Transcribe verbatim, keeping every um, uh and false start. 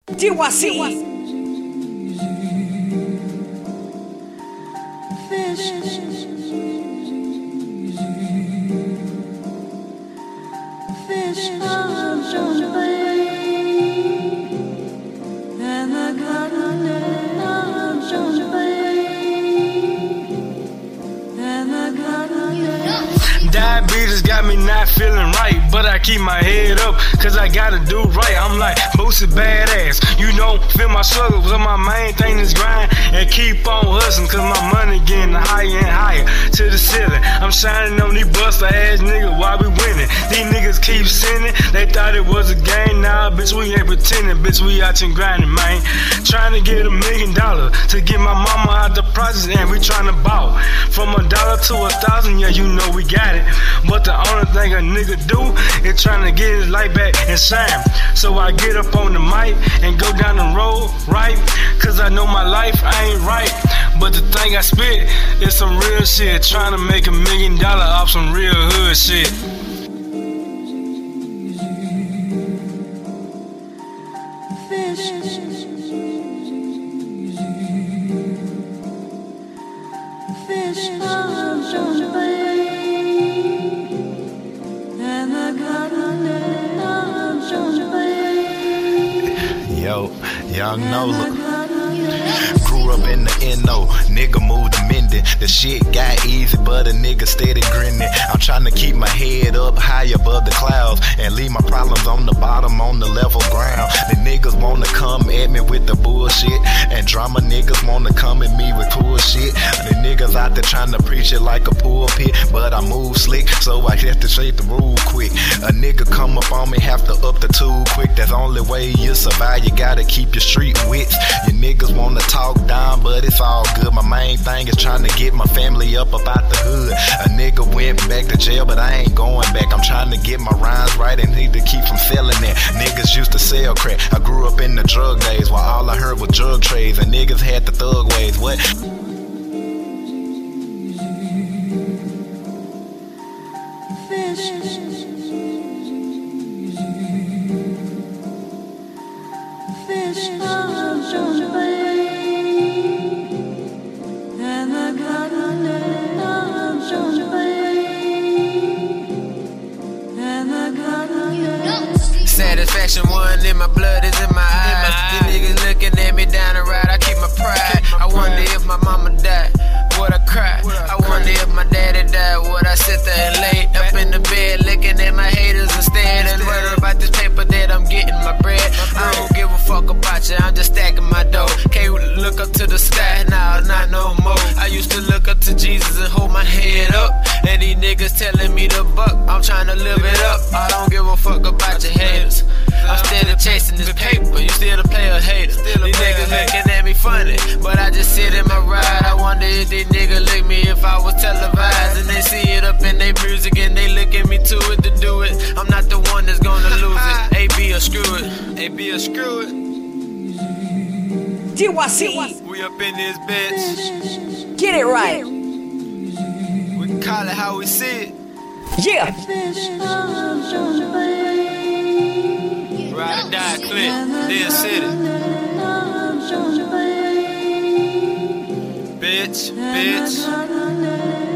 D Y C E. Fish on John Bay, and the cotton on John Bay, and the cotton. Diabetes got me not feeling right, but I keep my head up, cause I gotta do right. I'm like Boosie badass, you don't feel my struggle, so my main thing is grind and keep on hustling, cause my money getting higher and higher to the ceiling. I'm shining on these buster ass niggas while we winning. These niggas keep sinning, they thought it was a game. Nah, bitch, we ain't pretending, bitch, we out here grinding, man. Trying to get a million dollars to get my mama out the process, and we trying to ball from a dollar to a thousand, yeah, you know we got it. But the only thing a nigga do is trying to get his life back and shine. So I get up on the mic and go down the road, right? Cause I know my life ain't right. But the thing I spit is some real shit. Trying to make a million dollars off some real hood shit. Fish, fish on John Bay, and the cotton on John Bay. Yo, young Nola. Grew up in the N O, nigga moved to Minden. The shit got easy, but a nigga steady grinning. I'm trying to keep my head up high above the clouds and leave my problems on the bottom on the level ground. The niggas wanna come at me with the bullshit, and drama niggas wanna come at me with bullshit. The niggas out there trying to preach it like a pulpit, but I move slick, so I have to shake the rule quick. A nigga come up on me, have to up the tool quick. That's the only way you survive, you gotta keep your street wits. You niggas wanna talk down, but it's all good. My main thing is trying to get my family up about the hood. A nigga went back to jail, but I ain't going back. I'm trying to get my rhymes right and need to keep from selling it. Niggas used to sell crack. I grew up in the drug days, while all I heard was drug trades, and niggas had the thug ways. What? Fish, fish on John Bay, and the cotton on John Bay, and the cotton. Satisfaction one in my blood is in my eyes. These niggas looking at me down the ride, I keep my pride. I wonder if my mama died, would I cry? I wonder if my daddy died, would I sit there and lay up in the bed looking at my haters instead and worry about this paper that I'm getting my bread. I don't give a fuck about you, I'm just stacking my dough. Can't look up to the sky, nah, not no more. I used to look up to Jesus and hold my head up, and these niggas telling me to buck, I'm trying to live it up. I don't give a fuck about your haters, I'm still chasing this paper, you still a player hater. These niggas looking at me funny, but I just sit in my ride. I wonder if these niggas lick me if I was televised, and they see it up in their music and they look at me to it to do it. I'm not the one that's gonna lose it. A B or screw it, A B or screw it. D Y C E. We up in this bitch, Get it right. we can call it how we see it. Yeah. Fish on John Bay, Ride or die, click, Dead City. on John Bay, Bitch, and bitch. the cotton